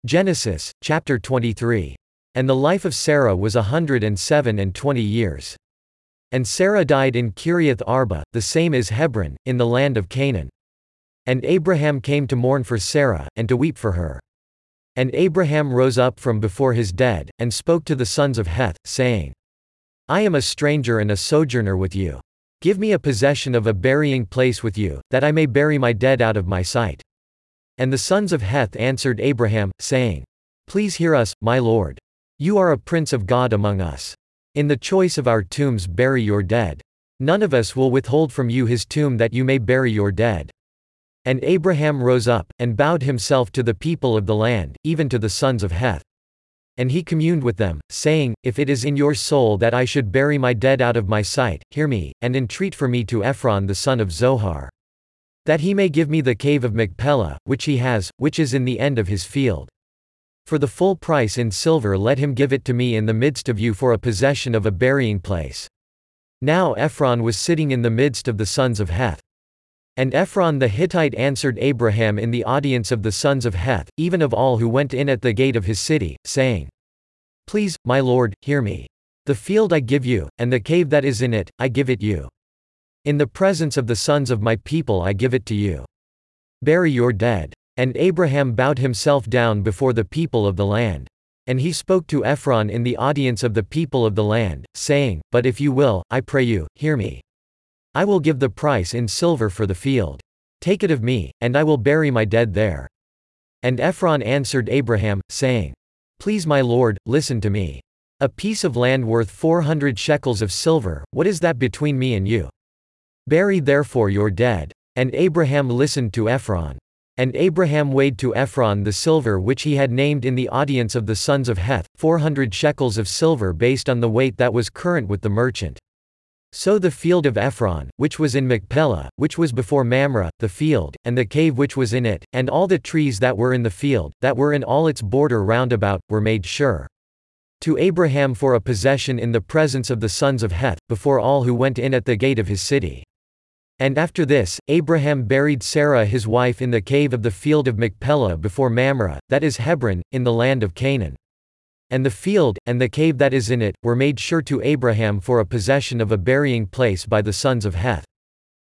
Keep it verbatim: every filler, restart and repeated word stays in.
Genesis, chapter twenty-three. And the life of Sarah was a hundred and seven and twenty years. And Sarah died in Kiriath Arba, the same is Hebron, in the land of Canaan. And Abraham came to mourn for Sarah, and to weep for her. And Abraham rose up from before his dead, and spoke to the sons of Heth, saying, I am a stranger and a sojourner with you. Give me a possession of a burying place with you, that I may bury my dead out of my sight. And the sons of Heth answered Abraham, saying, Please hear us, my lord. You are a prince of God among us. In the choice of our tombs bury your dead. None of us will withhold from you his tomb that you may bury your dead. And Abraham rose up, and bowed himself to the people of the land, even to the sons of Heth. And he communed with them, saying, If it is in your soul that I should bury my dead out of my sight, hear me, and entreat for me to Ephron the son of Zohar. That he may give me the cave of Machpelah, which he has, which is in the end of his field. For the full price in silver let him give it to me in the midst of you for a possession of a burying place. Now Ephron was sitting in the midst of the sons of Heth. And Ephron the Hittite answered Abraham in the audience of the sons of Heth, even of all who went in at the gate of his city, saying, Please, my lord, hear me. The field I give you, and the cave that is in it, I give it you. In the presence of the sons of my people I give it to you. Bury your dead. And Abraham bowed himself down before the people of the land. And he spoke to Ephron in the audience of the people of the land, saying, But if you will, I pray you, hear me. I will give the price in silver for the field. Take it of me, and I will bury my dead there. And Ephron answered Abraham, saying, Please my lord, listen to me. A piece of land worth four hundred shekels of silver, what is that between me and you? Bury therefore your dead. And Abraham listened to Ephron. And Abraham weighed to Ephron the silver which he had named in the audience of the sons of Heth, four hundred shekels of silver based on the weight that was current with the merchant. So the field of Ephron, which was in Machpelah, which was before Mamre, the field, and the cave which was in it, and all the trees that were in the field, that were in all its border round about, were made sure to Abraham for a possession in the presence of the sons of Heth, before all who went in at the gate of his city. And after this, Abraham buried Sarah his wife in the cave of the field of Machpelah before Mamre, that is Hebron, in the land of Canaan. And the field, and the cave that is in it, were made sure to Abraham for a possession of a burying place by the sons of Heth.